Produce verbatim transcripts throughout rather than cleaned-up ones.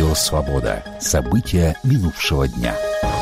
Радио «Свобода». События минувшего дня.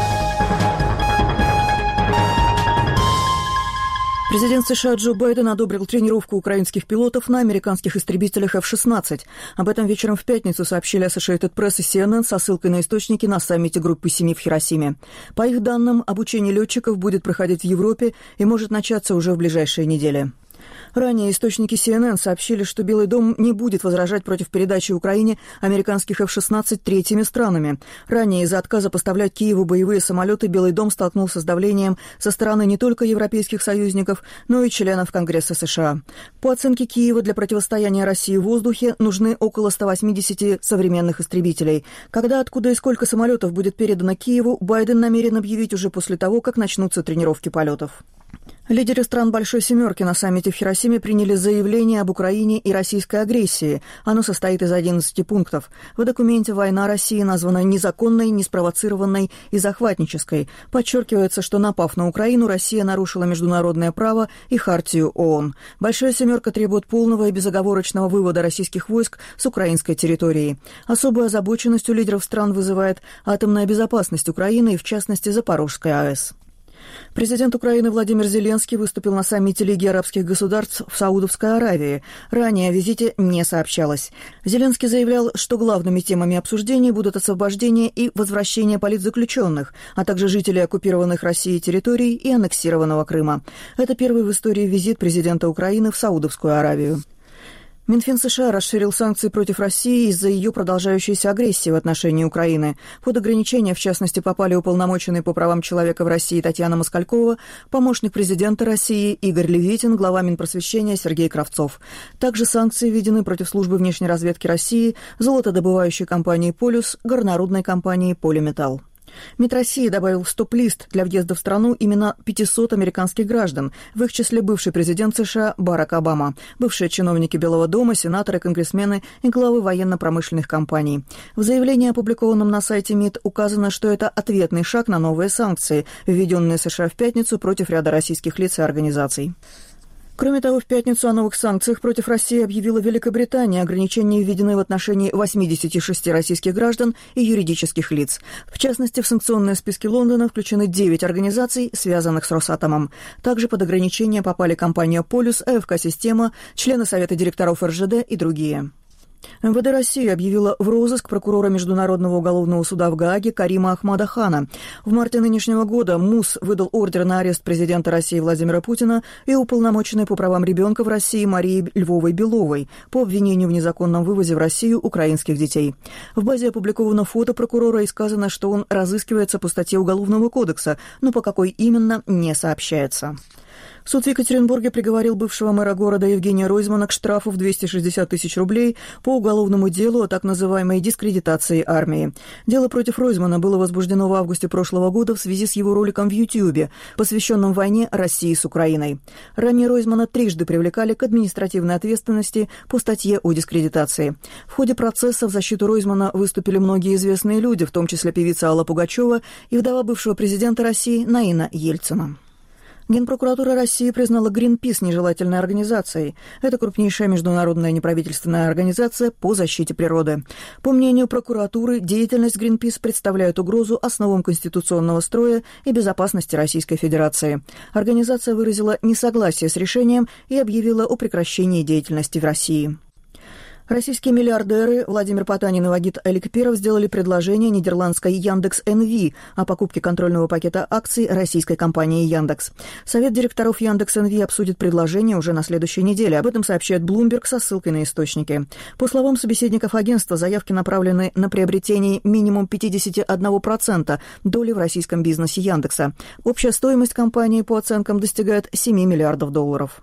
Президент США Джо Байден одобрил тренировку украинских пилотов на американских истребителях эф шестнадцать. Об этом вечером в пятницу сообщили Associated Press и си эн эн со ссылкой на источники на саммите Группы семи в Хиросиме. По их данным, обучение летчиков будет проходить в Европе и может начаться уже в ближайшие недели. Ранее источники си эн эн сообщили, что Белый дом не будет возражать против передачи Украине американских эф шестнадцать третьими странами. Ранее из-за отказа поставлять Киеву боевые самолеты Белый дом столкнулся с давлением со стороны не только европейских союзников, но и членов Конгресса США. По оценке Киева, для противостояния России в воздухе нужны около ста восьмидесяти современных истребителей. Когда, откуда и сколько самолетов будет передано Киеву, Байден намерен объявить уже после того, как начнутся тренировки полетов. Лидеры стран Большой Семерки на саммите в Хиросиме приняли заявление об Украине и российской агрессии. Оно состоит из одиннадцати пунктов. В документе война России названа незаконной, неспровоцированной и захватнической. Подчеркивается, что, напав на Украину, Россия нарушила международное право и хартию ООН. Большая Семерка требует полного и безоговорочного вывода российских войск с украинской территории. Особую озабоченность у лидеров стран вызывает атомная безопасность Украины и, в частности, Запорожская АЭС. Президент Украины Владимир Зеленский выступил на саммите Лиги арабских государств в Саудовской Аравии. Ранее о визите не сообщалось. Зеленский заявлял, что главными темами обсуждений будут освобождение и возвращение политзаключенных, а также жителей оккупированных Россией территорий и аннексированного Крыма. Это первый в истории визит президента Украины в Саудовскую Аравию. Минфин США расширил санкции против России из-за ее продолжающейся агрессии в отношении Украины. Под ограничения, в частности, попали уполномоченный по правам человека в России Татьяна Москалькова, помощник президента России Игорь Левитин, глава Минпросвещения Сергей Кравцов. Также санкции введены против службы внешней разведки России, золотодобывающей компании «Полюс», горнорудной компании «Полиметалл». МИД России добавил в стоп-лист для въезда в страну именно пятисот американских граждан, в их числе бывший президент США Барак Обама, бывшие чиновники Белого дома, сенаторы, конгрессмены и главы военно-промышленных компаний. В заявлении, опубликованном на сайте МИД, указано, что это ответный шаг на новые санкции, введенные США в пятницу против ряда российских лиц и организаций. Кроме того, в пятницу о новых санкциях против России объявила Великобритания. Ограничения введены в отношении восьмидесяти шести российских граждан и юридических лиц. В частности, в санкционные списки Лондона включены девять организаций, связанных с Росатомом. Также под ограничения попали компания «Полюс», АФК-система, члены Совета директоров эр жэ дэ и другие. эм вэ дэ России объявила в розыск прокурора Международного уголовного суда в Гааге Карима Ахмада Хана. В марте нынешнего года МУС выдал ордер на арест президента России Владимира Путина и уполномоченной по правам ребенка в России Марии Львовой-Беловой по обвинению в незаконном вывозе в Россию украинских детей. В базе опубликовано фото прокурора и сказано, что он разыскивается по статье Уголовного кодекса, но по какой именно не сообщается. Суд в Екатеринбурге приговорил бывшего мэра города Евгения Ройзмана к штрафу в двести шестьдесят тысяч рублей по уголовному делу о так называемой дискредитации армии. Дело против Ройзмана было возбуждено в августе прошлого года в связи с его роликом в Ютьюбе, посвященным войне России с Украиной. Ранее Ройзмана трижды привлекали к административной ответственности по статье о дискредитации. В ходе процесса в защиту Ройзмана выступили многие известные люди, в том числе певица Алла Пугачева и вдова бывшего президента России Наина Ельцина. Генпрокуратура России признала Greenpeace нежелательной организацией. Это крупнейшая международная неправительственная организация по защите природы. По мнению прокуратуры, деятельность Greenpeace представляет угрозу основам конституционного строя и безопасности Российской Федерации. Организация выразила несогласие с решением и объявила о прекращении деятельности в России. Российские миллиардеры Владимир Потанин и Вагит Аликперов сделали предложение нидерландской Яндекс.эн.Ви о покупке контрольного пакета акций российской компании Яндекс. Совет директоров Яндекс.эн.Ви обсудит предложение уже на следующей неделе. Об этом сообщает Bloomberg со ссылкой на источники. По словам собеседников агентства, заявки направлены на приобретение минимум пятьдесят один процент доли в российском бизнесе Яндекса. Общая стоимость компании, по оценкам, достигает семи миллиардов долларов.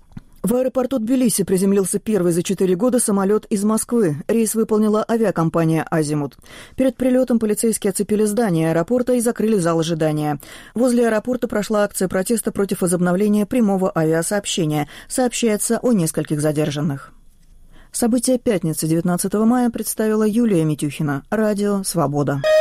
В аэропорту Тбилиси приземлился первый за четыре года самолет из Москвы. Рейс выполнила авиакомпания «Азимут». Перед прилетом полицейские оцепили здание аэропорта и закрыли зал ожидания. Возле аэропорта прошла акция протеста против возобновления прямого авиасообщения. Сообщается о нескольких задержанных. События пятницы, девятнадцатого мая, представила Юлия Митюхина. Радио «Свобода».